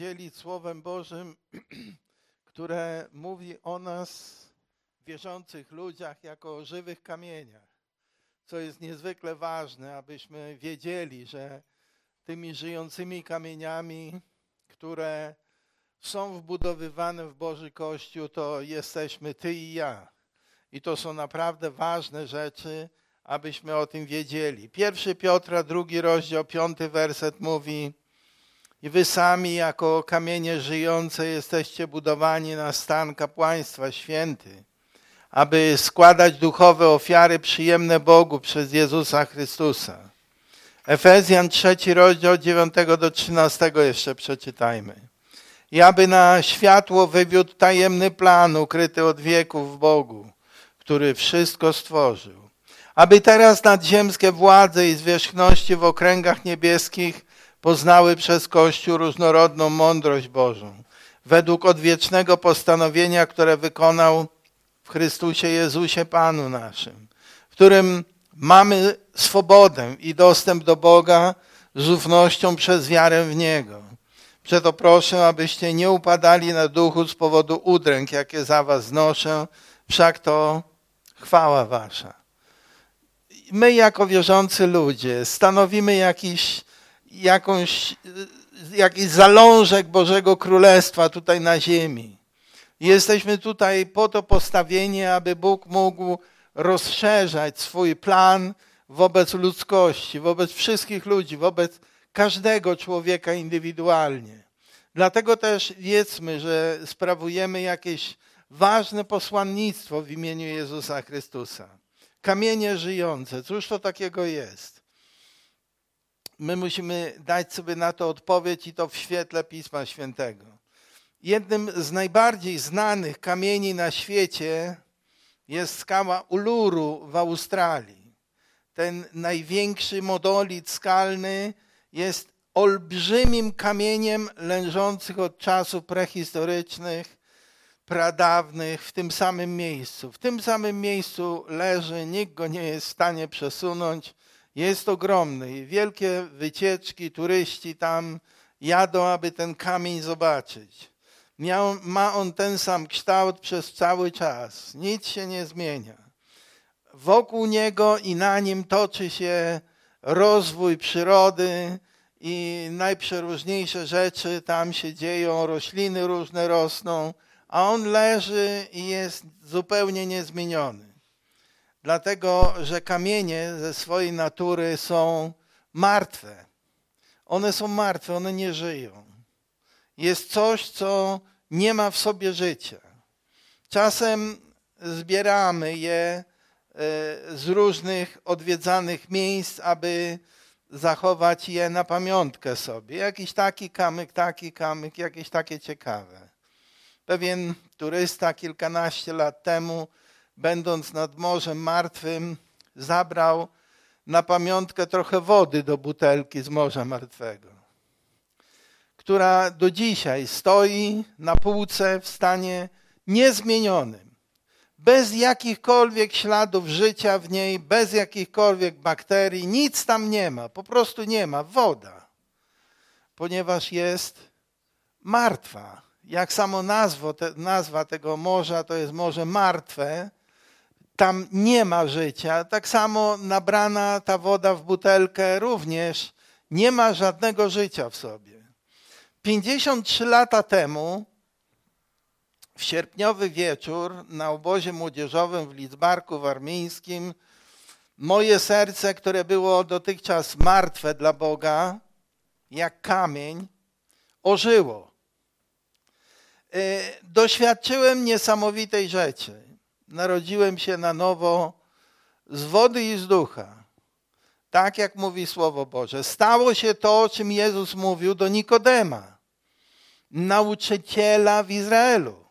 dzielić Słowem Bożym, które mówi o nas, wierzących ludziach, jako o żywych kamieniach. Co jest niezwykle ważne, abyśmy wiedzieli, że tymi żyjącymi kamieniami, które są wbudowywane w Boży Kościół, to jesteśmy ty i ja. I to są naprawdę ważne rzeczy, abyśmy o tym wiedzieli. 1 Piotra, 2 rozdział, 5 werset mówi: i wy sami jako kamienie żyjące jesteście budowani na stan kapłaństwa święty, aby składać duchowe ofiary przyjemne Bogu przez Jezusa Chrystusa. Efezjan 3 rozdział 9 do 13 jeszcze przeczytajmy. I aby na światło wywiódł tajemny plan ukryty od wieków w Bogu, który wszystko stworzył. Aby teraz nadziemskie władze i zwierzchności w okręgach niebieskich poznały przez Kościół różnorodną mądrość Bożą, według odwiecznego postanowienia, które wykonał w Chrystusie Jezusie Panu naszym, w którym mamy swobodę i dostęp do Boga z ufnością przez wiarę w Niego. Przeto proszę, abyście nie upadali na duchu z powodu udręk, jakie za was znoszę, wszak to chwała wasza. My jako wierzący ludzie stanowimy jakiś zalążek Bożego Królestwa tutaj na ziemi. Jesteśmy tutaj po to postawieni, aby Bóg mógł rozszerzać swój plan wobec ludzkości, wobec wszystkich ludzi, wobec każdego człowieka indywidualnie. Dlatego też wiedzmy, że sprawujemy jakieś ważne posłannictwo w imieniu Jezusa Chrystusa. Kamienie żyjące, cóż to takiego jest? My musimy dać sobie na to odpowiedź i to w świetle Pisma Świętego. Jednym z najbardziej znanych kamieni na świecie jest skała Uluru w Australii. Ten największy monolit skalny jest olbrzymim kamieniem leżących od czasów prehistorycznych, pradawnych w tym samym miejscu. W tym samym miejscu leży, nikt go nie jest w stanie przesunąć. Jest ogromny i wielkie wycieczki, turyści tam jadą, aby ten kamień zobaczyć. Ma on ten sam kształt przez cały czas. Nic się nie zmienia. Wokół niego i na nim toczy się rozwój przyrody i najprzeróżniejsze rzeczy tam się dzieją. Rośliny różne rosną, a on leży i jest zupełnie niezmieniony. Dlatego, że kamienie ze swojej natury są martwe. One są martwe, one nie żyją. Jest coś, co nie ma w sobie życia. Czasem zbieramy je z różnych odwiedzanych miejsc, aby zachować je na pamiątkę sobie. Jakiś taki kamyk, jakieś takie ciekawe. Pewien turysta kilkanaście lat temu, będąc nad Morzem Martwym, zabrał na pamiątkę trochę wody do butelki z Morza Martwego, która do dzisiaj stoi na półce w stanie niezmienionym, bez jakichkolwiek śladów życia w niej, bez jakichkolwiek bakterii, nic tam nie ma, po prostu nie ma, woda, ponieważ jest martwa. Jak samo nazwa tego morza to jest Morze Martwe, tam nie ma życia. Tak samo nabrana ta woda w butelkę również nie ma żadnego życia w sobie. 53 lata temu, w sierpniowy wieczór na obozie młodzieżowym w Lidzbarku Warmińskim, moje serce, które było dotychczas martwe dla Boga, jak kamień, ożyło. Doświadczyłem niesamowitej rzeczy. Narodziłem się na nowo z wody i z ducha. Tak jak mówi Słowo Boże. Stało się to, o czym Jezus mówił do Nikodema, nauczyciela w Izraelu.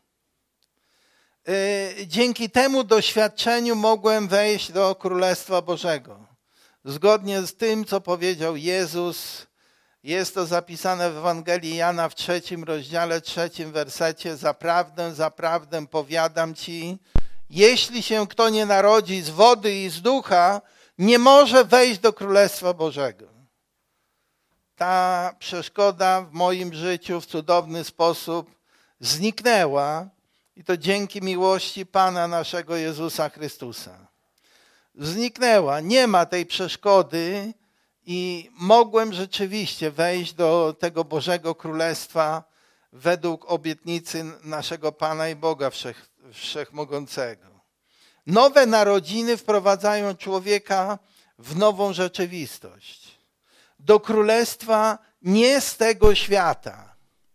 Dzięki temu doświadczeniu mogłem wejść do Królestwa Bożego. Zgodnie z tym, co powiedział Jezus, jest to zapisane w Ewangelii Jana w 3 rozdziale, 3 wersecie. Zaprawdę, zaprawdę powiadam ci, jeśli się kto nie narodzi z wody i z ducha, nie może wejść do Królestwa Bożego. ta przeszkoda w moim życiu w cudowny sposób zniknęła i to dzięki miłości Pana naszego Jezusa Chrystusa. Zniknęła, nie ma tej przeszkody i mogłem rzeczywiście wejść do tego Bożego Królestwa według obietnicy naszego Pana i Boga Wszechmogącego. Nowe narodziny wprowadzają człowieka w nową rzeczywistość. Do królestwa nie z tego świata.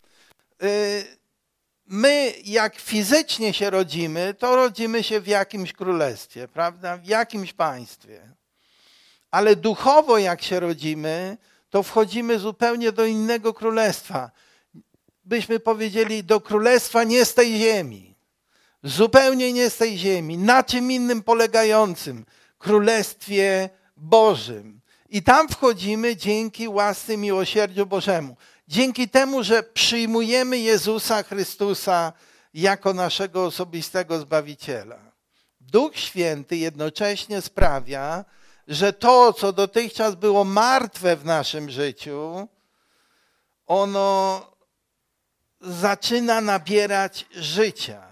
My, jak fizycznie się rodzimy, to rodzimy się w jakimś królestwie, prawda? W jakimś państwie. Ale duchowo, jak się rodzimy, to wchodzimy zupełnie do innego królestwa. Byśmy powiedzieli, do królestwa nie z tej ziemi. Zupełnie nie z tej ziemi. Na czym innym polegającym? Królestwie Bożym. I tam wchodzimy dzięki łasce i miłosierdziu Bożemu. Dzięki temu, że przyjmujemy Jezusa Chrystusa jako naszego osobistego Zbawiciela. Duch Święty jednocześnie sprawia, że to, co dotychczas było martwe w naszym życiu, ono zaczyna nabierać życia.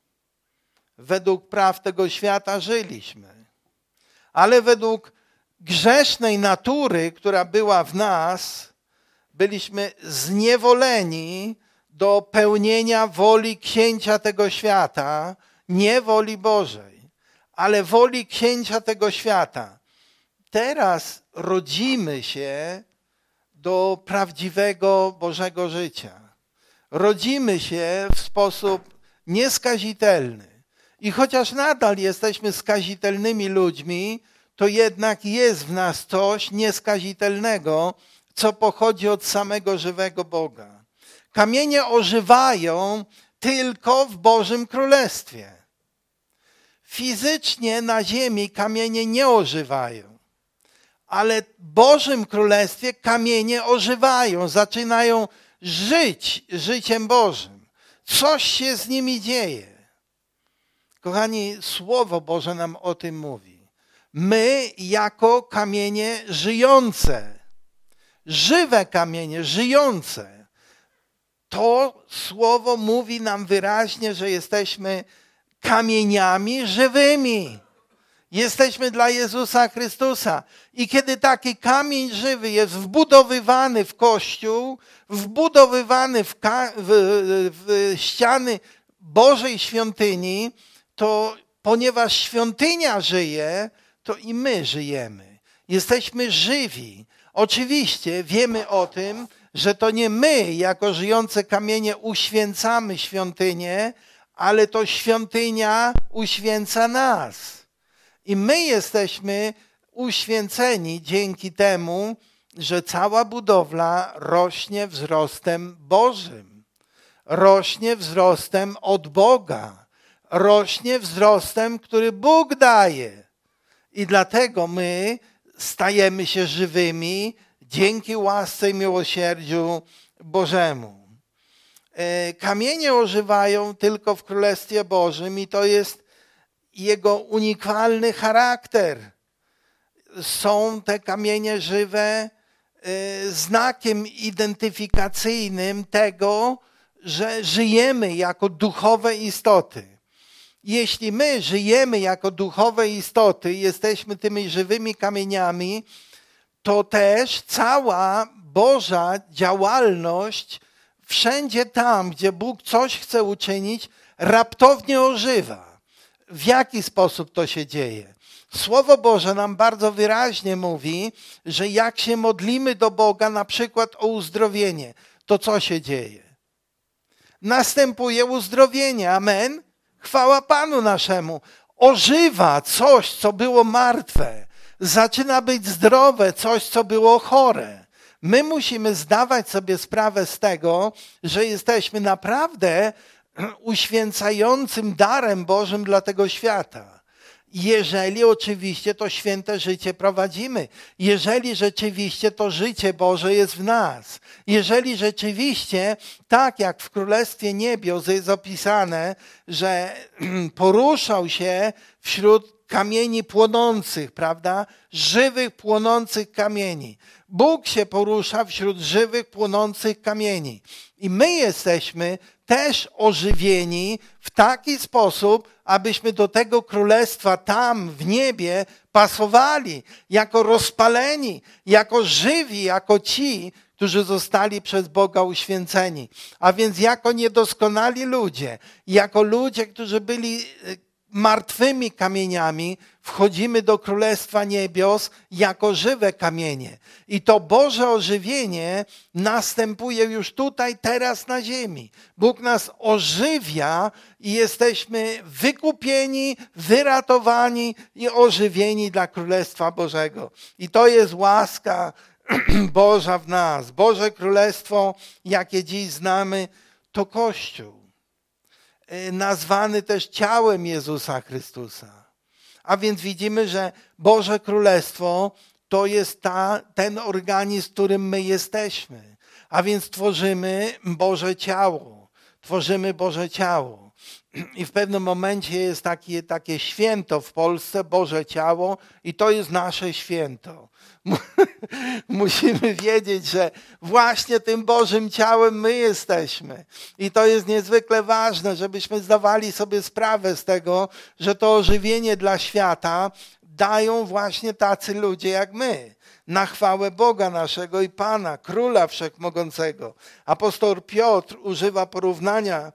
Według praw tego świata żyliśmy. Ale według grzesznej natury, która była w nas, byliśmy zniewoleni do pełnienia woli księcia tego świata, nie woli Bożej, ale woli księcia tego świata. Teraz rodzimy się do prawdziwego Bożego życia. Rodzimy się w sposób nieskazitelny. I chociaż nadal jesteśmy skazitelnymi ludźmi, to jednak jest w nas coś nieskazitelnego, co pochodzi od samego żywego Boga. Kamienie ożywają tylko w Bożym Królestwie. Fizycznie na ziemi kamienie nie ożywają, ale w Bożym Królestwie kamienie ożywają, zaczynają żyć życiem Bożym. Coś się z nimi dzieje. Kochani, Słowo Boże nam o tym mówi. My jako kamienie żyjące, żywe kamienie, żyjące. To Słowo mówi nam wyraźnie, że jesteśmy kamieniami żywymi. Jesteśmy dla Jezusa Chrystusa. I kiedy taki kamień żywy jest wbudowywany w Kościół, wbudowywany w ściany Bożej świątyni, to ponieważ świątynia żyje, to i my żyjemy. Jesteśmy żywi. Oczywiście wiemy o tym, że to nie my, jako żyjące kamienie, uświęcamy świątynię, ale to świątynia uświęca nas. I my jesteśmy uświęceni dzięki temu, że cała budowla rośnie wzrostem Bożym. Rośnie wzrostem od Boga. Rośnie wzrostem, który Bóg daje. I dlatego my stajemy się żywymi dzięki łasce i miłosierdziu Bożemu. Kamienie ożywają tylko w Królestwie Bożym i to jest jego unikalny charakter. Są te kamienie żywe znakiem identyfikacyjnym tego, że żyjemy jako duchowe istoty. Jeśli my żyjemy jako duchowe istoty, jesteśmy tymi żywymi kamieniami, to też cała Boża działalność wszędzie tam, gdzie Bóg coś chce uczynić, raptownie ożywa. W jaki sposób to się dzieje? Słowo Boże nam bardzo wyraźnie mówi, że jak się modlimy do Boga na przykład o uzdrowienie, to co się dzieje? Następuje uzdrowienie. Amen? Chwała Panu naszemu. Ożywa coś, co było martwe. Zaczyna być zdrowe coś, co było chore. My musimy zdawać sobie sprawę z tego, że jesteśmy naprawdę uświęcającym darem Bożym dla tego świata. Jeżeli oczywiście to święte życie prowadzimy, jeżeli rzeczywiście to życie Boże jest w nas, jeżeli rzeczywiście, tak jak w Królestwie Niebios jest opisane, że poruszał się wśród kamieni płonących, prawda? Żywych, płonących kamieni. Bóg się porusza wśród żywych, płonących kamieni. I my jesteśmy też ożywieni w taki sposób, abyśmy do tego królestwa tam w niebie pasowali, jako rozpaleni, jako żywi, jako ci, którzy zostali przez Boga uświęceni. A więc jako niedoskonali ludzie, jako ludzie, którzy byli martwymi kamieniami, wchodzimy do Królestwa Niebios jako żywe kamienie. I to Boże ożywienie następuje już tutaj, teraz na ziemi. Bóg nas ożywia i jesteśmy wykupieni, wyratowani i ożywieni dla Królestwa Bożego. I to jest łaska Boża w nas. Boże Królestwo, jakie dziś znamy, to Kościół. Nazwany też ciałem Jezusa Chrystusa. A więc widzimy, że Boże Królestwo to jest ten organizm, w którym my jesteśmy. A więc tworzymy Boże ciało. Tworzymy Boże ciało. I w pewnym momencie jest takie święto w Polsce, Boże Ciało, i to jest nasze święto. Musimy wiedzieć, że właśnie tym Bożym ciałem my jesteśmy. I to jest niezwykle ważne, żebyśmy zdawali sobie sprawę z tego, że to ożywienie dla świata dają właśnie tacy ludzie jak my. Na chwałę Boga naszego i Pana, Króla Wszechmogącego. Apostoł Piotr używa porównania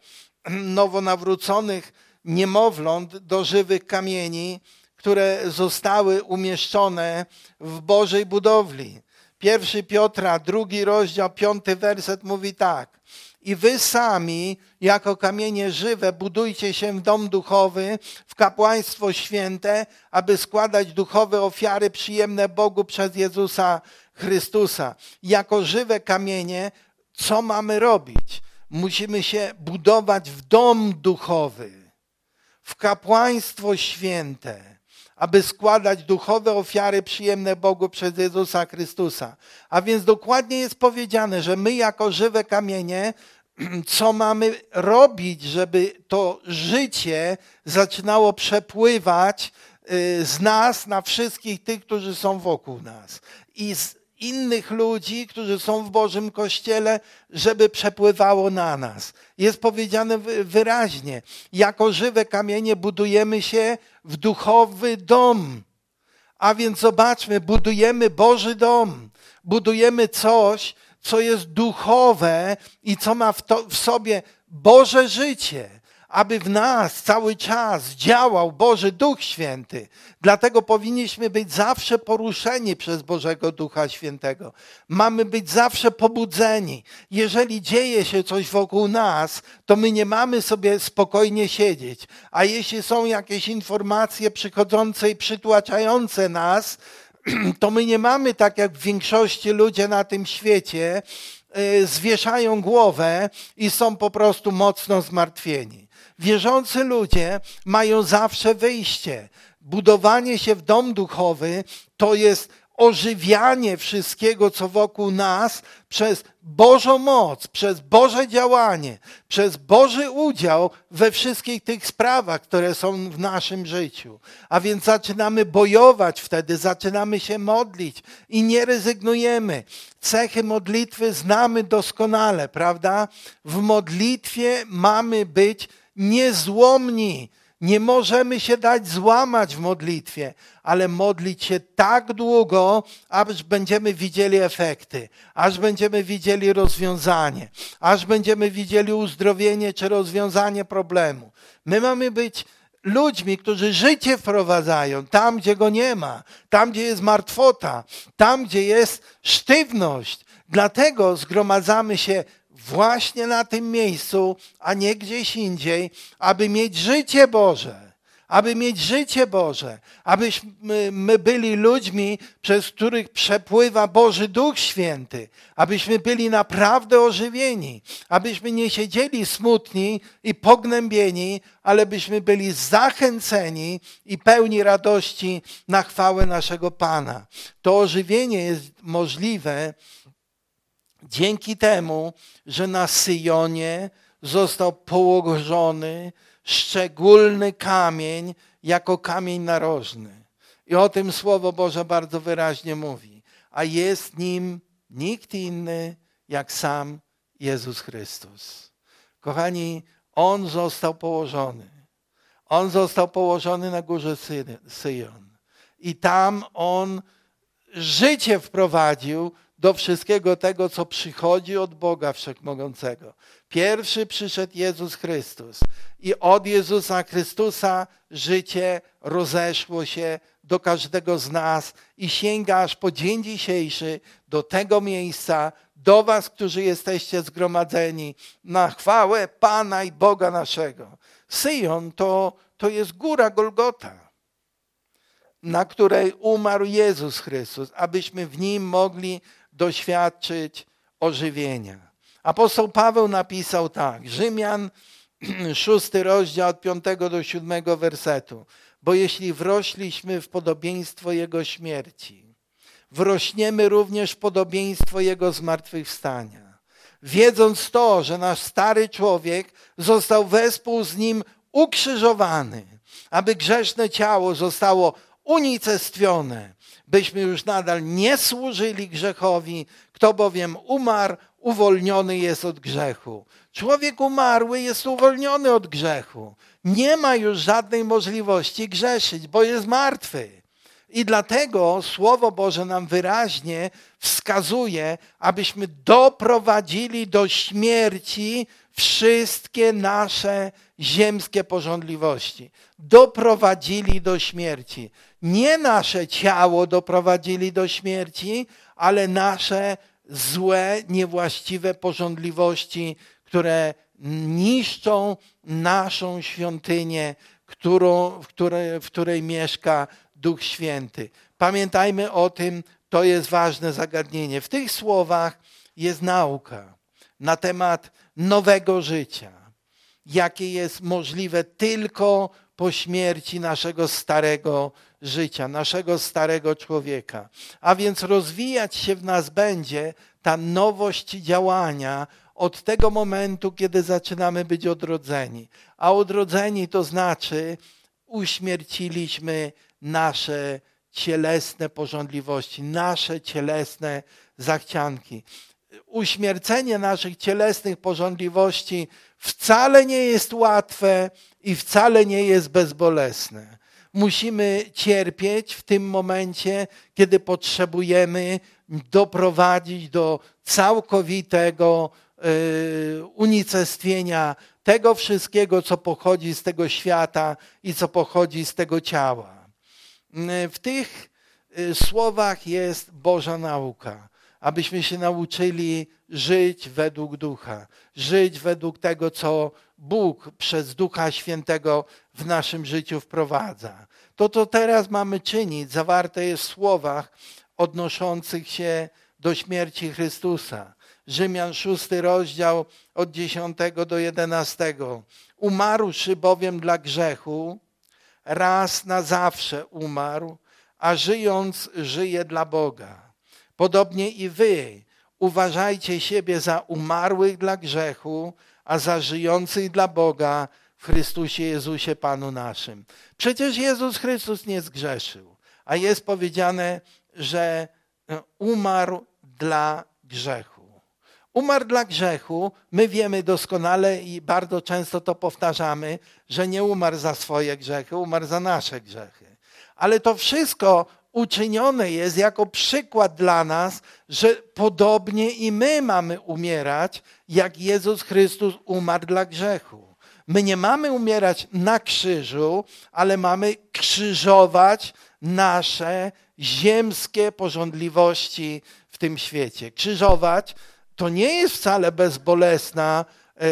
nowonawróconych niemowląt do żywych kamieni, które zostały umieszczone w Bożej budowli. 1 Piotra, 2 rozdział, 5 werset mówi tak. I wy sami, jako kamienie żywe, budujcie się w dom duchowy, w kapłaństwo święte, aby składać duchowe ofiary przyjemne Bogu przez Jezusa Chrystusa. Jako żywe kamienie, co mamy robić? Musimy się budować w dom duchowy, w kapłaństwo święte, aby składać duchowe ofiary przyjemne Bogu przez Jezusa Chrystusa. A więc dokładnie jest powiedziane, że my jako żywe kamienie, co mamy robić, żeby to życie zaczynało przepływać z nas na wszystkich tych, którzy są wokół nas. I z innych ludzi, którzy są w Bożym Kościele, żeby przepływało na nas. Jest powiedziane wyraźnie, jako żywe kamienie budujemy się w duchowy dom. A więc zobaczmy, budujemy Boży dom. Budujemy coś, co jest duchowe i co ma w sobie Boże życie, aby w nas cały czas działał Boży Duch Święty. Dlatego powinniśmy być zawsze poruszeni przez Bożego Ducha Świętego. Mamy być zawsze pobudzeni. Jeżeli dzieje się coś wokół nas, to my nie mamy sobie spokojnie siedzieć. A jeśli są jakieś informacje przychodzące i przytłaczające nas, to my nie mamy, tak jak w większości ludzie na tym świecie, zwieszają głowę i są po prostu mocno zmartwieni. Wierzący ludzie mają zawsze wyjście. Budowanie się w dom duchowy to jest ożywianie wszystkiego, co wokół nas przez Bożą moc, przez Boże działanie, przez Boży udział we wszystkich tych sprawach, które są w naszym życiu. A więc zaczynamy bojować wtedy, zaczynamy się modlić i nie rezygnujemy. Cechy modlitwy znamy doskonale, prawda? W modlitwie mamy być niezłomni. Nie możemy się dać złamać w modlitwie, ale modlić się tak długo, aż będziemy widzieli efekty, aż będziemy widzieli rozwiązanie, aż będziemy widzieli uzdrowienie czy rozwiązanie problemu. My mamy być ludźmi, którzy życie wprowadzają tam, gdzie go nie ma, tam, gdzie jest martwota, tam, gdzie jest sztywność. Dlatego zgromadzamy się właśnie na tym miejscu, a nie gdzieś indziej, aby mieć życie Boże, aby mieć życie Boże, abyśmy byli ludźmi, przez których przepływa Boży Duch Święty, abyśmy byli naprawdę ożywieni, abyśmy nie siedzieli smutni i pognębieni, ale byśmy byli zachęceni i pełni radości na chwałę naszego Pana. To ożywienie jest możliwe dzięki temu, że na Syjonie został położony szczególny kamień jako kamień narożny. I o tym Słowo Boże bardzo wyraźnie mówi. A jest nim nikt inny jak sam Jezus Chrystus. Kochani, On został położony. On został położony na górze Syjon. I tam On życie wprowadził do wszystkiego tego, co przychodzi od Boga Wszechmogącego. Pierwszy przyszedł Jezus Chrystus i od Jezusa Chrystusa życie rozeszło się do każdego z nas i sięga aż po dzień dzisiejszy do tego miejsca, do was, którzy jesteście zgromadzeni na chwałę Pana i Boga naszego. Syjon to jest góra Golgota, na której umarł Jezus Chrystus, abyśmy w Nim mogli doświadczyć ożywienia. Apostoł Paweł napisał tak, Rzymian 6 rozdział od 5 do 7 wersetu. Bo jeśli wrośliśmy w podobieństwo Jego śmierci, wrośniemy również w podobieństwo Jego zmartwychwstania. Wiedząc to, że nasz stary człowiek został wespół z Nim ukrzyżowany, aby grzeszne ciało zostało unicestwione, byśmy już nadal nie służyli grzechowi, kto bowiem umarł, uwolniony jest od grzechu. Człowiek umarły jest uwolniony od grzechu. Nie ma już żadnej możliwości grzeszyć, bo jest martwy. I dlatego Słowo Boże nam wyraźnie wskazuje, abyśmy doprowadzili do śmierci wszystkie nasze ziemskie pożądliwości. Doprowadzili do śmierci. Nie nasze ciało doprowadzili do śmierci, ale nasze złe, niewłaściwe pożądliwości, które niszczą naszą świątynię, w której mieszka Duch Święty. Pamiętajmy o tym, to jest ważne zagadnienie. W tych słowach jest nauka na temat nowego życia, jakie jest możliwe tylko po śmierci naszego starego życia, naszego starego człowieka. A więc rozwijać się w nas będzie ta nowość działania od tego momentu, kiedy zaczynamy być odrodzeni. A odrodzeni to znaczy uśmierciliśmy nasze cielesne pożądliwości, nasze cielesne zachcianki. Uśmiercenie naszych cielesnych pożądliwości wcale nie jest łatwe i wcale nie jest bezbolesne. Musimy cierpieć w tym momencie, kiedy potrzebujemy doprowadzić do całkowitego unicestwienia tego wszystkiego, co pochodzi z tego świata i co pochodzi z tego ciała. W tych słowach jest Boża nauka, abyśmy się nauczyli żyć według Ducha, żyć według tego, co Bóg przez Ducha Świętego w naszym życiu wprowadza. To, co teraz mamy czynić, zawarte jest w słowach odnoszących się do śmierci Chrystusa. Rzymian 6 rozdział od 10 do 11. Umarłszy bowiem dla grzechu, raz na zawsze umarł, a żyjąc żyje dla Boga. Podobnie i wy uważajcie siebie za umarłych dla grzechu, a za żyjących dla Boga w Chrystusie Jezusie Panu naszym. Przecież Jezus Chrystus nie zgrzeszył, a jest powiedziane, że umarł dla grzechu. Umarł dla grzechu, my wiemy doskonale i bardzo często to powtarzamy, że nie umarł za swoje grzechy, umarł za nasze grzechy. Ale to wszystko uczynione jest jako przykład dla nas, że podobnie i my mamy umierać, jak Jezus Chrystus umarł dla grzechu. My nie mamy umierać na krzyżu, ale mamy krzyżować nasze ziemskie pożądliwości w tym świecie. Krzyżować to nie jest wcale bezbolesna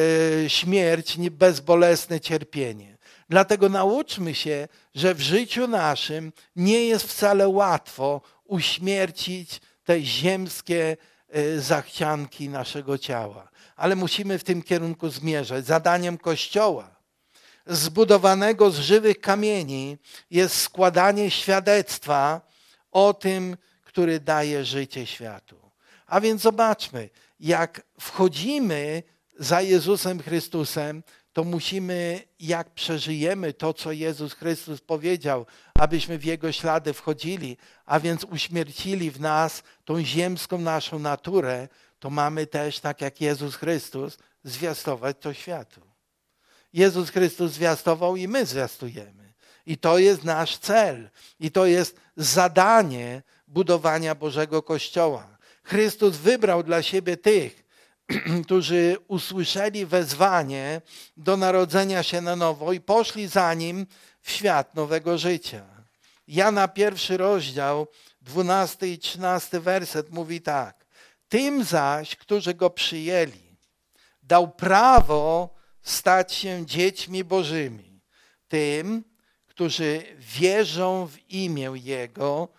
śmierć, bezbolesne cierpienie. Dlatego nauczmy się, że w życiu naszym nie jest wcale łatwo uśmiercić te ziemskie zachcianki naszego ciała. Ale musimy w tym kierunku zmierzać. Zadaniem Kościoła zbudowanego z żywych kamieni jest składanie świadectwa o tym, który daje życie światu. A więc zobaczmy, jak wchodzimy za Jezusem Chrystusem, to musimy, jak przeżyjemy to, co Jezus Chrystus powiedział, abyśmy w Jego ślady wchodzili, a więc uśmiercili w nas tą ziemską naszą naturę, to mamy też, tak jak Jezus Chrystus, zwiastować to światu. Jezus Chrystus zwiastował i my zwiastujemy. I to jest nasz cel. I to jest zadanie budowania Bożego Kościoła. Chrystus wybrał dla siebie tych, którzy usłyszeli wezwanie do narodzenia się na nowo i poszli za Nim w świat nowego życia. Jana 1 rozdział, 12 i 13 werset mówi tak. Tym zaś, którzy Go przyjęli, dał prawo stać się dziećmi Bożymi. Tym, którzy wierzą w imię Jego,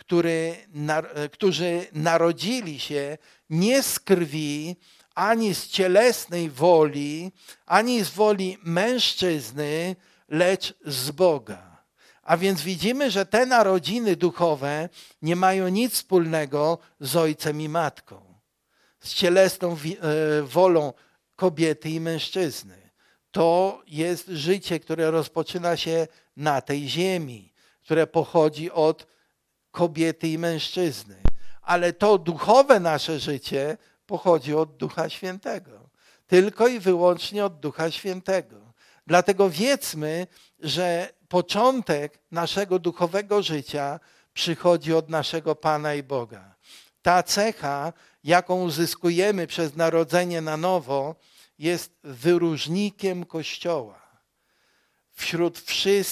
którzy narodzili się nie z krwi, ani z cielesnej woli, ani z woli mężczyzny, lecz z Boga. A więc widzimy, że te narodziny duchowe nie mają nic wspólnego z ojcem i matką, z cielesną wolą kobiety i mężczyzny. To jest życie, które rozpoczyna się na tej ziemi, które pochodzi od kobiety i mężczyzny. Ale to duchowe nasze życie pochodzi od Ducha Świętego. Tylko i wyłącznie od Ducha Świętego. Dlatego wiedzmy, że początek naszego duchowego życia przychodzi od naszego Pana i Boga. Ta cecha, jaką uzyskujemy przez narodzenie na nowo, jest wyróżnikiem Kościoła. Wśród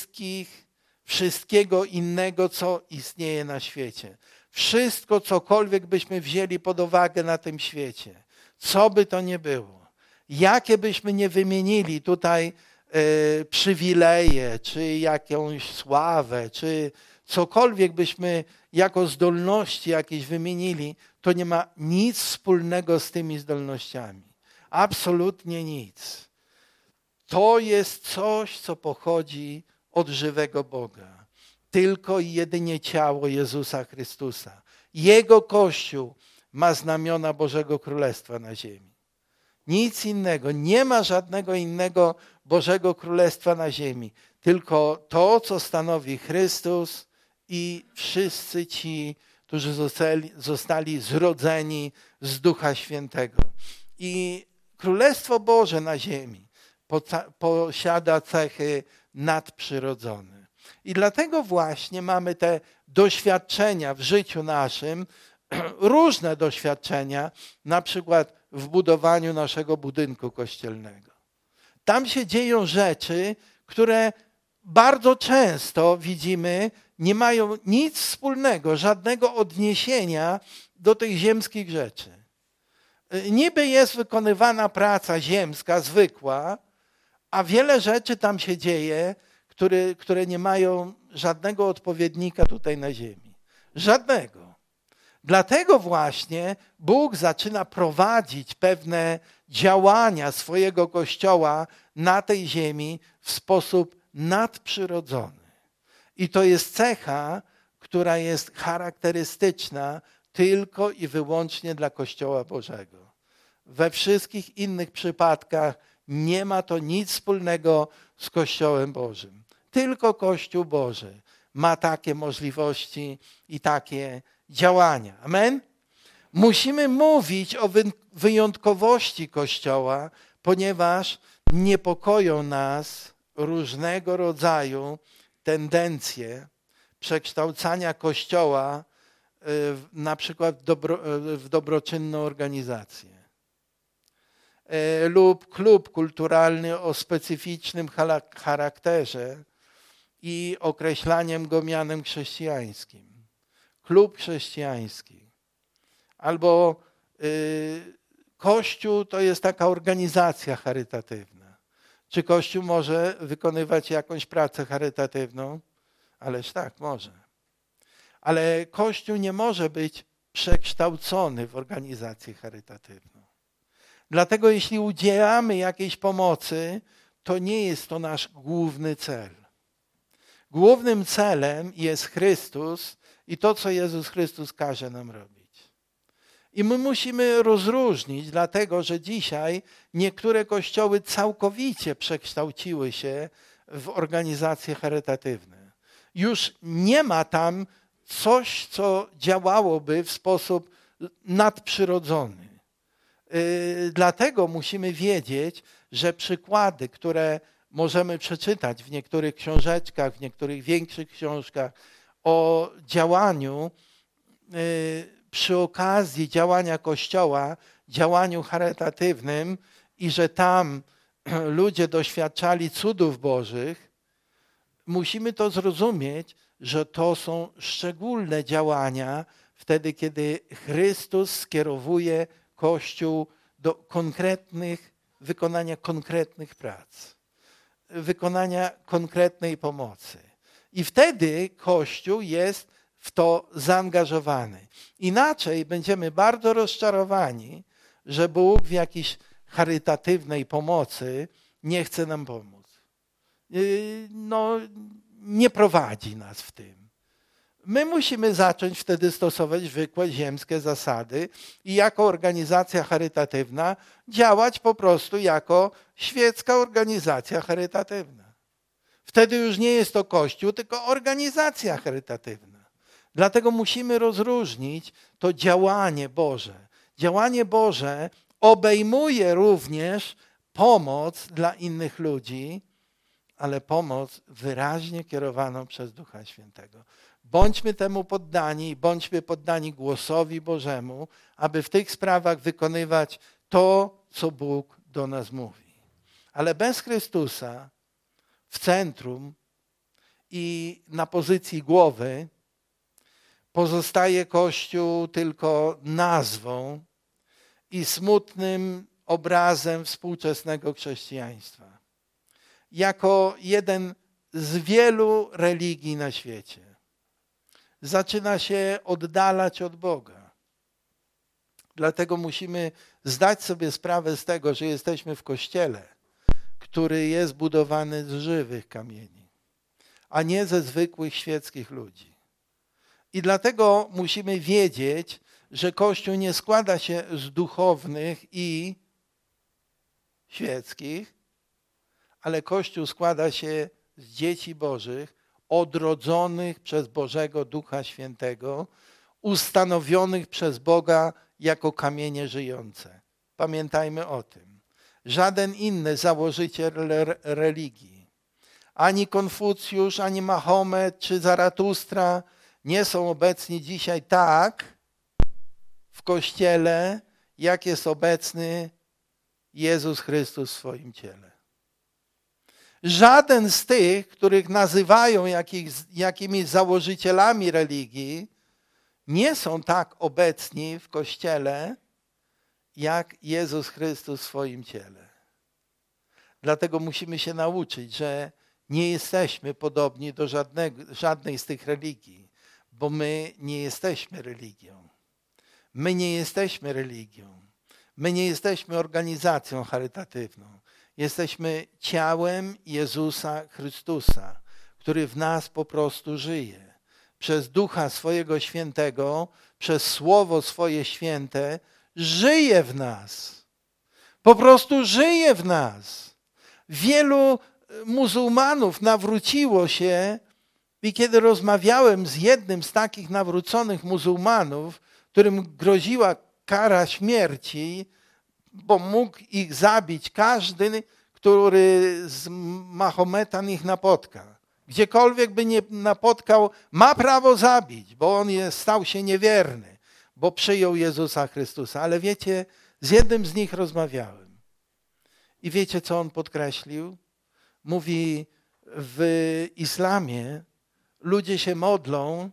wszystkiego innego, co istnieje na świecie. Wszystko, cokolwiek byśmy wzięli pod uwagę na tym świecie, co by to nie było, jakie byśmy nie wymienili tutaj przywileje, czy jakąś sławę, czy cokolwiek byśmy jako zdolności jakieś wymienili, to nie ma nic wspólnego z tymi zdolnościami. Absolutnie nic. To jest coś, co pochodzi od żywego Boga. Tylko i jedynie ciało Jezusa Chrystusa. Jego Kościół ma znamiona Bożego Królestwa na ziemi. Nic innego. Nie ma żadnego innego Bożego Królestwa na ziemi. Tylko to, co stanowi Chrystus i wszyscy ci, którzy zostali zrodzeni z Ducha Świętego. I Królestwo Boże na ziemi posiada cechy nadprzyrodzone. I dlatego właśnie mamy te doświadczenia w życiu naszym, różne doświadczenia, na przykład w budowaniu naszego budynku kościelnego. Tam się dzieją rzeczy, które bardzo często widzimy, nie mają nic wspólnego, żadnego odniesienia do tych ziemskich rzeczy. Niby jest wykonywana praca ziemska, zwykła, a wiele rzeczy tam się dzieje, które nie mają żadnego odpowiednika tutaj na ziemi. Żadnego. Dlatego właśnie Bóg zaczyna prowadzić pewne działania swojego Kościoła na tej ziemi w sposób nadprzyrodzony. I to jest cecha, która jest charakterystyczna tylko i wyłącznie dla Kościoła Bożego. We wszystkich innych przypadkach nie ma to nic wspólnego z Kościołem Bożym. Tylko Kościół Boży ma takie możliwości i takie działania. Amen? Musimy mówić o wyjątkowości Kościoła, ponieważ niepokoją nas różnego rodzaju tendencje przekształcania Kościoła na przykład w dobroczynną organizację lub klub kulturalny o specyficznym charakterze i określaniem go mianem chrześcijańskim. Klub chrześcijański. Albo Kościół to jest taka organizacja charytatywna. Czy Kościół może wykonywać jakąś pracę charytatywną? Ależ tak, może. Ale Kościół nie może być przekształcony w organizację charytatywną. Dlatego jeśli udzielamy jakiejś pomocy, to nie jest to nasz główny cel. Głównym celem jest Chrystus i to, co Jezus Chrystus każe nam robić. I my musimy rozróżnić, dlatego że dzisiaj niektóre kościoły całkowicie przekształciły się w organizacje charytatywne. Już nie ma tam coś, co działałoby w sposób nadprzyrodzony. Dlatego musimy wiedzieć, że przykłady, które możemy przeczytać w niektórych książeczkach, w niektórych większych książkach o działaniu przy okazji działania Kościoła, działaniu charytatywnym i że tam ludzie doświadczali cudów Bożych, musimy to zrozumieć, że to są szczególne działania wtedy, kiedy Chrystus skierowuje Kościół do wykonania konkretnych prac, wykonania konkretnej pomocy. I wtedy Kościół jest w to zaangażowany. Inaczej będziemy bardzo rozczarowani, że Bóg w jakiejś charytatywnej pomocy nie chce nam pomóc. Nie prowadzi nas w tym. My musimy zacząć wtedy stosować zwykłe ziemskie zasady i jako organizacja charytatywna działać po prostu jako świecka organizacja charytatywna. Wtedy już nie jest to Kościół, tylko organizacja charytatywna. Dlatego musimy rozróżnić to działanie Boże. Działanie Boże obejmuje również pomoc dla innych ludzi, ale pomoc wyraźnie kierowaną przez Ducha Świętego. Bądźmy temu poddani i bądźmy poddani głosowi Bożemu, aby w tych sprawach wykonywać to, co Bóg do nas mówi. Ale bez Chrystusa w centrum i na pozycji głowy pozostaje Kościół tylko nazwą i smutnym obrazem współczesnego chrześcijaństwa. Jako jeden z wielu religii na świecie zaczyna się oddalać od Boga. Dlatego musimy zdać sobie sprawę z tego, że jesteśmy w Kościele, który jest budowany z żywych kamieni, a nie ze zwykłych świeckich ludzi. I dlatego musimy wiedzieć, że Kościół nie składa się z duchownych i świeckich, ale Kościół składa się z dzieci Bożych, odrodzonych przez Bożego Ducha Świętego, ustanowionych przez Boga jako kamienie żyjące. Pamiętajmy o tym. Żaden inny założyciel religii, ani Konfucjusz, ani Mahomet, czy Zaratustra nie są obecni dzisiaj tak w Kościele, jak jest obecny Jezus Chrystus w swoim ciele. Żaden z tych, których nazywają jakimiś założycielami religii, nie są tak obecni w Kościele, jak Jezus Chrystus w swoim ciele. Dlatego musimy się nauczyć, że nie jesteśmy podobni do żadnej z tych religii, bo my nie jesteśmy religią. My nie jesteśmy religią. My nie jesteśmy organizacją charytatywną. Jesteśmy ciałem Jezusa Chrystusa, który w nas po prostu żyje. Przez Ducha swojego Świętego, przez Słowo swoje święte, żyje w nas. Po prostu żyje w nas. Wielu muzułmanów nawróciło się i kiedy rozmawiałem z jednym z takich nawróconych muzułmanów, którym groziła kara śmierci, bo mógł ich zabić każdy, który z Mahometan ich napotka. Gdziekolwiek by nie napotkał, ma prawo zabić, bo on stał się niewierny, bo przyjął Jezusa Chrystusa. Ale wiecie, z jednym z nich rozmawiałem. I wiecie, co on podkreślił? Mówi, w islamie ludzie się modlą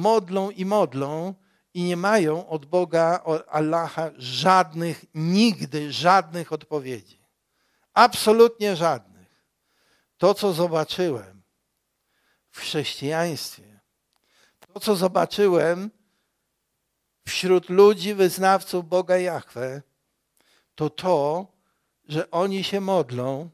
i nie mają od Boga, od Allaha nigdy żadnych odpowiedzi. Absolutnie żadnych. To, co zobaczyłem w chrześcijaństwie, to, co zobaczyłem wśród ludzi wyznawców Boga Jahwe, to, że oni się modlą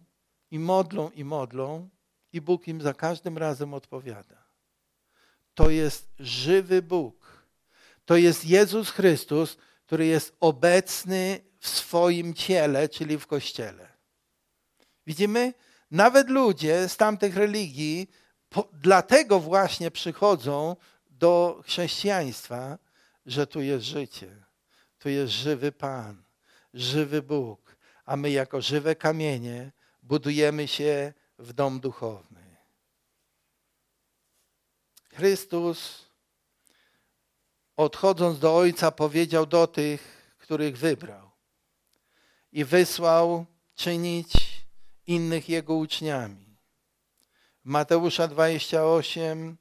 i Bóg im za każdym razem odpowiada. To jest żywy Bóg. To jest Jezus Chrystus, który jest obecny w swoim ciele, czyli w Kościele. Widzimy? Nawet ludzie z tamtych religii dlatego właśnie przychodzą do chrześcijaństwa, że tu jest życie. Tu jest żywy Pan, żywy Bóg, a my jako żywe kamienie budujemy się w dom duchowny. Chrystus, odchodząc do Ojca, powiedział do tych, których wybrał i wysłał czynić innych Jego uczniami. Mateusza 28,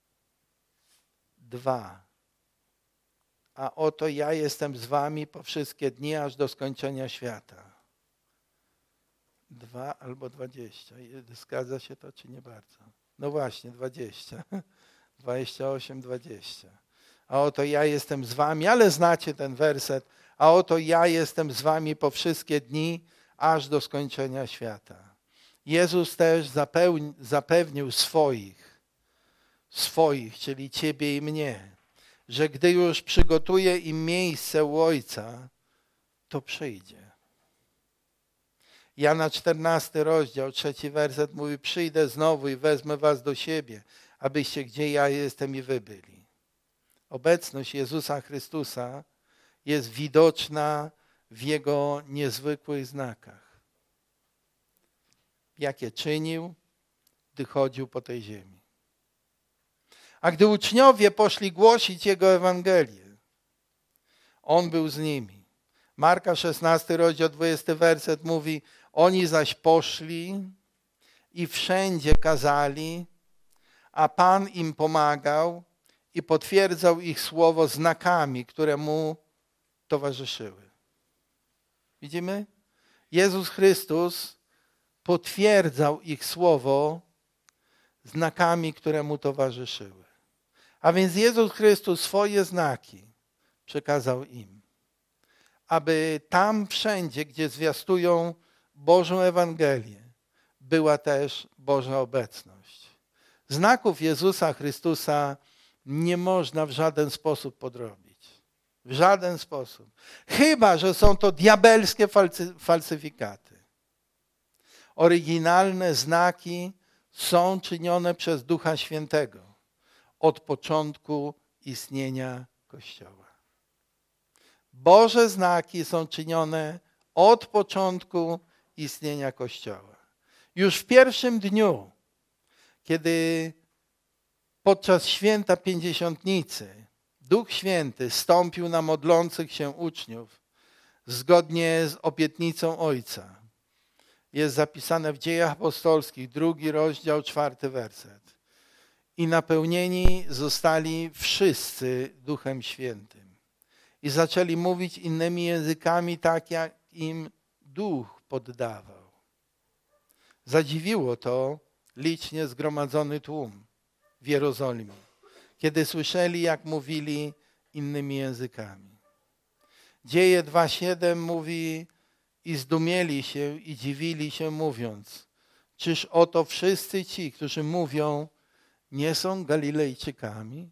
2. A oto ja jestem z wami po wszystkie dni, aż do skończenia świata. 2 albo 20. Zgadza się to, czy nie bardzo? No właśnie, 20. 28, 20. A oto ja jestem z wami, ale znacie ten werset. A oto ja jestem z wami po wszystkie dni, aż do skończenia świata. Jezus też zapewnił swoich, czyli ciebie i mnie, że gdy już przygotuje im miejsce u Ojca, to przyjdzie. Jana 14 rozdział, 3 werset mówi: przyjdę znowu i wezmę was do siebie, abyście gdzie ja jestem i wy byli. Obecność Jezusa Chrystusa jest widoczna w Jego niezwykłych znakach. Jakie czynił, gdy chodził po tej ziemi. A gdy uczniowie poszli głosić Jego Ewangelię, On był z nimi. Marka 16 rozdział 20 werset mówi: oni zaś poszli i wszędzie kazali, a Pan im pomagał i potwierdzał ich słowo znakami, które Mu towarzyszyły. Widzimy? Jezus Chrystus potwierdzał ich słowo znakami, które Mu towarzyszyły. A więc Jezus Chrystus swoje znaki przekazał im, aby tam wszędzie, gdzie zwiastują Bożą Ewangelię, była też Boża obecność. Znaków Jezusa Chrystusa nie można w żaden sposób podrobić. W żaden sposób. Chyba że są to diabelskie falsyfikaty. Oryginalne znaki są czynione przez Ducha Świętego od początku istnienia Kościoła. Boże znaki są czynione od początku istnienia Kościoła. Już w pierwszym dniu, kiedy podczas święta Pięćdziesiątnicy Duch Święty stąpił na modlących się uczniów zgodnie z obietnicą Ojca. Jest zapisane w Dziejach Apostolskich, 2 rozdział, 4 werset. I napełnieni zostali wszyscy Duchem Świętym. I zaczęli mówić innymi językami, tak jak im Duch poddawał. Zadziwiło to licznie zgromadzony tłum w Jerozolimie, kiedy słyszeli, jak mówili innymi językami. Dzieje 2:7 mówi: i zdumieli się i dziwili się, mówiąc: czyż oto wszyscy ci, którzy mówią, nie są Galilejczykami?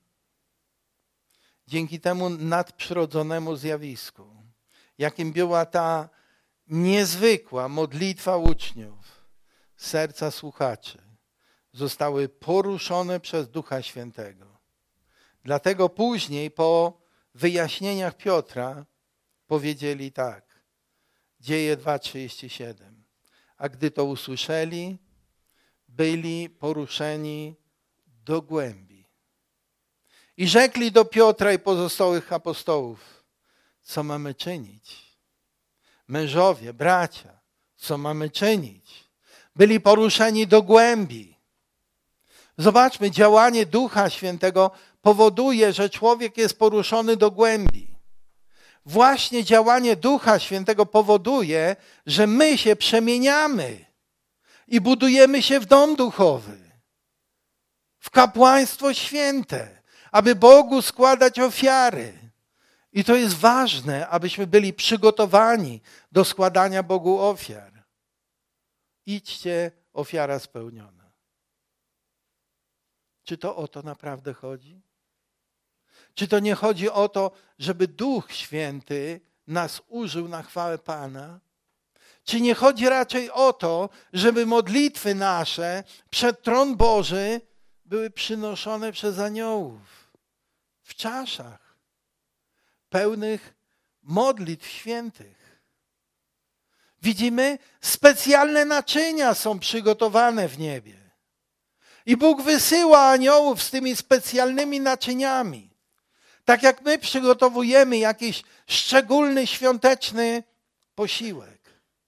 Dzięki temu nadprzyrodzonemu zjawisku, jakim była ta niezwykła modlitwa uczniów, serca słuchaczy zostały poruszone przez Ducha Świętego. Dlatego później po wyjaśnieniach Piotra powiedzieli tak. Dzieje 2:37. A gdy to usłyszeli, byli poruszeni do głębi. I rzekli do Piotra i pozostałych apostołów: co mamy czynić? Mężowie, bracia, co mamy czynić? Byli poruszeni do głębi. Zobaczmy, działanie Ducha Świętego powoduje, że człowiek jest poruszony do głębi. Właśnie działanie Ducha Świętego powoduje, że my się przemieniamy i budujemy się w dom duchowy, w kapłaństwo święte, aby Bogu składać ofiary. I to jest ważne, abyśmy byli przygotowani do składania Bogu ofiar. Idźcie, ofiara spełniona. Czy to o to naprawdę chodzi? Czy to nie chodzi o to, żeby Duch Święty nas użył na chwałę Pana? Czy nie chodzi raczej o to, żeby modlitwy nasze przed tron Boży były przynoszone przez aniołów w czaszach pełnych modlitw świętych? Widzimy, specjalne naczynia są przygotowane w niebie. I Bóg wysyła aniołów z tymi specjalnymi naczyniami. Tak jak my przygotowujemy jakiś szczególny świąteczny posiłek.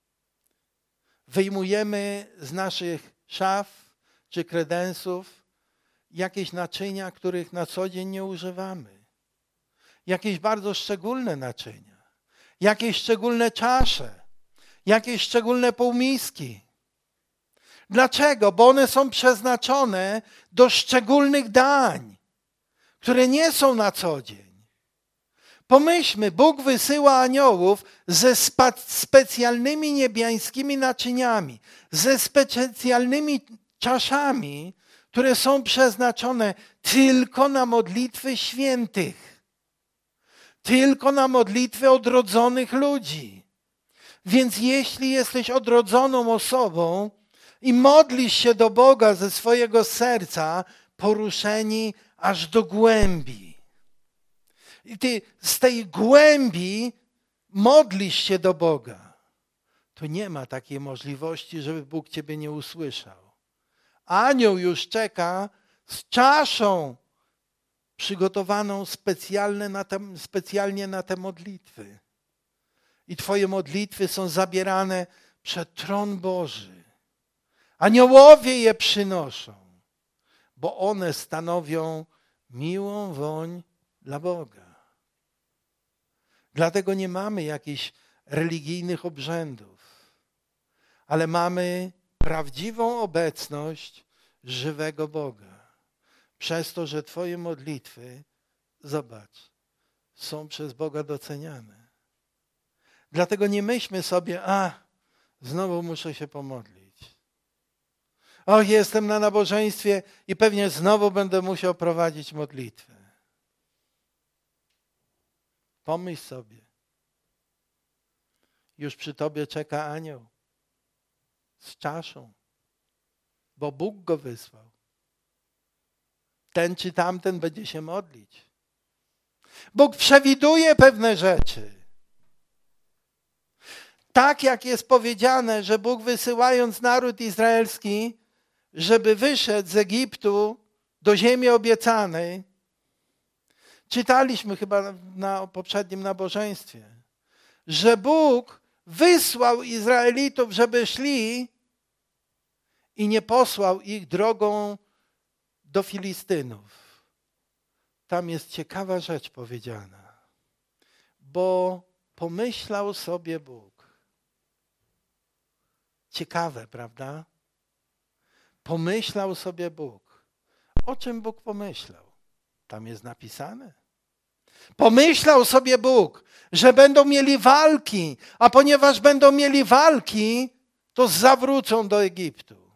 Wyjmujemy z naszych szaf czy kredensów jakieś naczynia, których na co dzień nie używamy. Jakieś bardzo szczególne naczynia. Jakieś szczególne czasze. Jakieś szczególne półmiski. Dlaczego? Bo one są przeznaczone do szczególnych dań, które nie są na co dzień. Pomyślmy, Bóg wysyła aniołów ze specjalnymi niebiańskimi naczyniami, ze specjalnymi czaszami, które są przeznaczone tylko na modlitwy świętych, tylko na modlitwy odrodzonych ludzi. Więc jeśli jesteś odrodzoną osobą i modlisz się do Boga ze swojego serca, poruszeni aż do głębi. I ty z tej głębi modlisz się do Boga. To nie ma takiej możliwości, żeby Bóg ciebie nie usłyszał. Anioł już czeka z czaszą przygotowaną specjalnie na te modlitwy. I twoje modlitwy są zabierane przed tron Boży. Aniołowie je przynoszą, bo one stanowią miłą woń dla Boga. Dlatego nie mamy jakichś religijnych obrzędów, ale mamy prawdziwą obecność żywego Boga. Przez to, że twoje modlitwy, zobacz, są przez Boga doceniane. Dlatego nie myślmy sobie, znowu muszę się pomodlić. Jestem na nabożeństwie i pewnie znowu będę musiał prowadzić modlitwę. Pomyśl sobie. Już przy tobie czeka anioł z czaszą, bo Bóg go wysłał. Ten czy tamten będzie się modlić. Bóg przewiduje pewne rzeczy. Tak jak jest powiedziane, że Bóg wysyłając naród izraelski, żeby wyszedł z Egiptu do ziemi obiecanej, czytaliśmy chyba na poprzednim nabożeństwie, że Bóg wysłał Izraelitów, żeby szli i nie posłał ich drogą do Filistynów. Tam jest ciekawa rzecz powiedziana, bo pomyślał sobie Bóg. Ciekawe, prawda? Pomyślał sobie Bóg. O czym Bóg pomyślał? Tam jest napisane. Pomyślał sobie Bóg, że będą mieli walki, a ponieważ będą mieli walki, to zawrócą do Egiptu.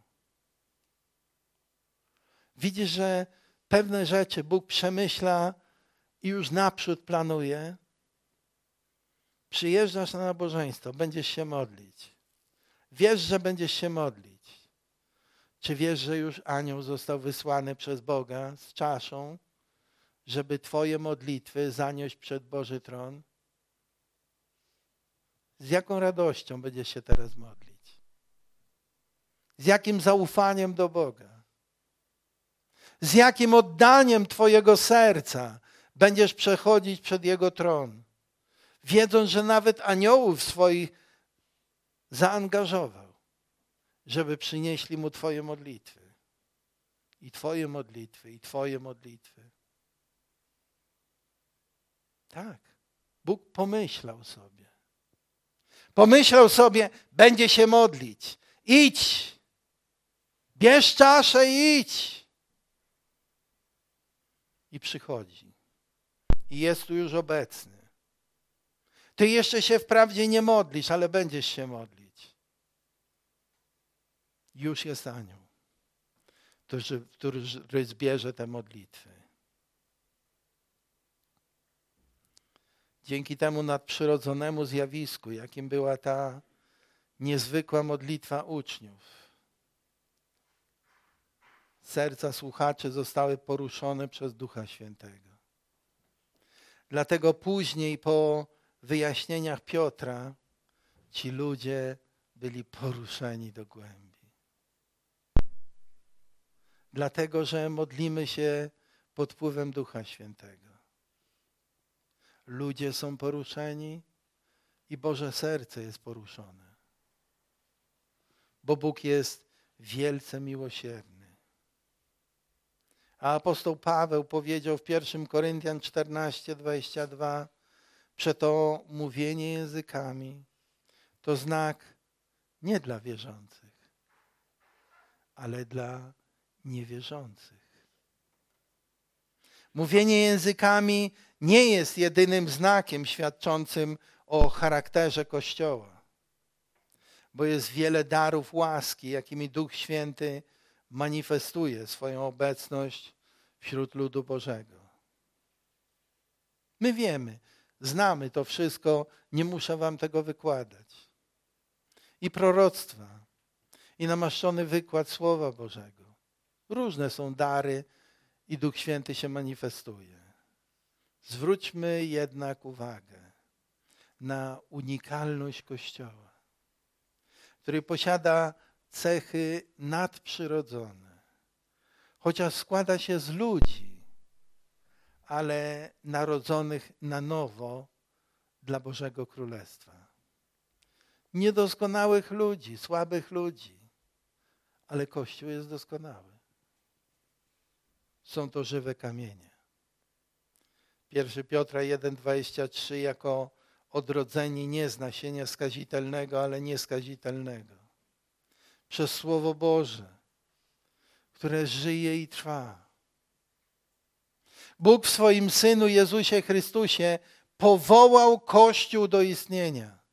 Widzisz, że pewne rzeczy Bóg przemyśla i już naprzód planuje. Przyjeżdżasz na nabożeństwo, będziesz się modlić. Wiesz, że będziesz się modlić. Czy wiesz, że już anioł został wysłany przez Boga z czaszą, żeby twoje modlitwy zanieść przed Boży tron? Z jaką radością będziesz się teraz modlić? Z jakim zaufaniem do Boga? Z jakim oddaniem twojego serca będziesz przechodzić przed Jego tron? Wiedząc, że nawet aniołów swoich zaangażował, żeby przynieśli Mu twoje modlitwy. I twoje modlitwy, i twoje modlitwy. Tak, Bóg pomyślał sobie. Pomyślał sobie, będzie się modlić. Idź, bierz czaszę i idź. I przychodzi. I jest tu już obecny. Ty jeszcze się wprawdzie nie modlisz, ale będziesz się modlić. Już jest anioł, który zbierze te modlitwy. dzięki temu nadprzyrodzonemu zjawisku, jakim była ta niezwykła modlitwa uczniów, serca słuchaczy zostały poruszone przez Ducha Świętego. Dlatego później po wyjaśnieniach Piotra ci ludzie byli poruszeni do głębi. Dlatego, że modlimy się pod wpływem Ducha Świętego. Ludzie są poruszeni i Boże serce jest poruszone. Bo Bóg jest wielce miłosierny. A apostoł Paweł powiedział w 1 Koryntian 14:22, przeto mówienie językami to znak nie dla wierzących, ale dla niewierzących. Mówienie językami nie jest jedynym znakiem świadczącym o charakterze Kościoła, bo jest wiele darów łaski, jakimi Duch Święty manifestuje swoją obecność wśród ludu Bożego. My wiemy, znamy to wszystko, nie muszę wam tego wykładać. I proroctwa, i namaszczony wykład Słowa Bożego. Różne są dary i Duch Święty się manifestuje. Zwróćmy jednak uwagę na unikalność Kościoła, który posiada cechy nadprzyrodzone, chociaż składa się z ludzi, ale narodzonych na nowo dla Bożego Królestwa. Niedoskonałych ludzi, słabych ludzi, ale Kościół jest doskonały. Są to żywe kamienie. 1 Piotra 1,23 jako odrodzeni nie z nasienia skazitelnego, ale nieskazitelnego. Przez Słowo Boże, które żyje i trwa. Bóg w swoim Synu Jezusie Chrystusie powołał Kościół do istnienia.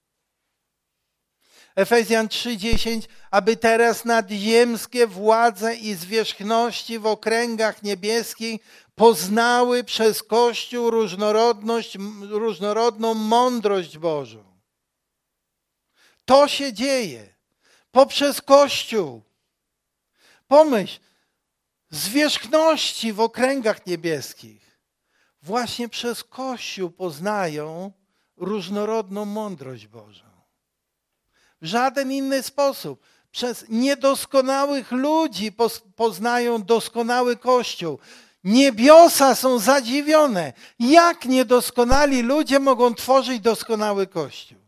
Efezjan 3:10, aby teraz nadziemskie władze i zwierzchności w okręgach niebieskich poznały przez Kościół różnorodną mądrość Bożą. To się dzieje poprzez Kościół. Pomyśl, zwierzchności w okręgach niebieskich właśnie przez Kościół poznają różnorodną mądrość Bożą. W żaden inny sposób. Przez niedoskonałych ludzi poznają doskonały Kościół. Niebiosa są zadziwione. Jak niedoskonali ludzie mogą tworzyć doskonały Kościół?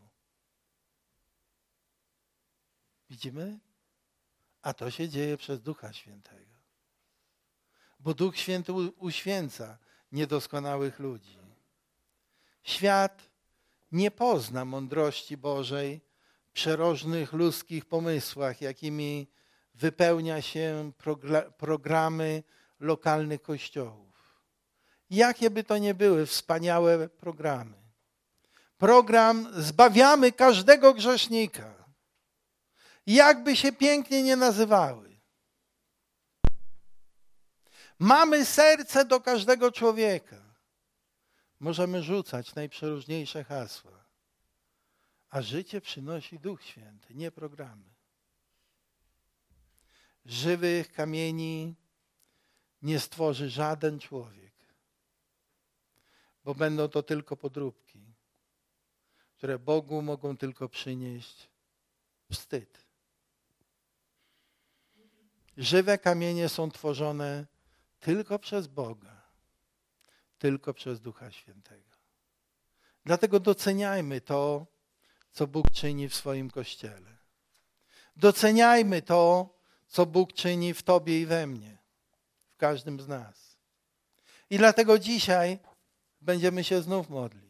Widzimy? A to się dzieje przez Ducha Świętego. Bo Duch Święty uświęca niedoskonałych ludzi. Świat nie pozna mądrości Bożej w przeróżnych ludzkich pomysłach, jakimi wypełnia się programy lokalnych kościołów. Jakie by to nie były wspaniałe programy. Program zbawiamy każdego grzesznika. Jakby się pięknie nie nazywały. Mamy serce do każdego człowieka. Możemy rzucać najprzeróżniejsze hasła. A życie przynosi Duch Święty, nie programy. Żywych kamieni nie stworzy żaden człowiek, bo będą to tylko podróbki, które Bogu mogą tylko przynieść wstyd. Żywe kamienie są tworzone tylko przez Boga, tylko przez Ducha Świętego. Dlatego doceniajmy to, co Bóg czyni w swoim Kościele. Doceniajmy to, co Bóg czyni w tobie i we mnie, w każdym z nas. I dlatego dzisiaj będziemy się znów modlić.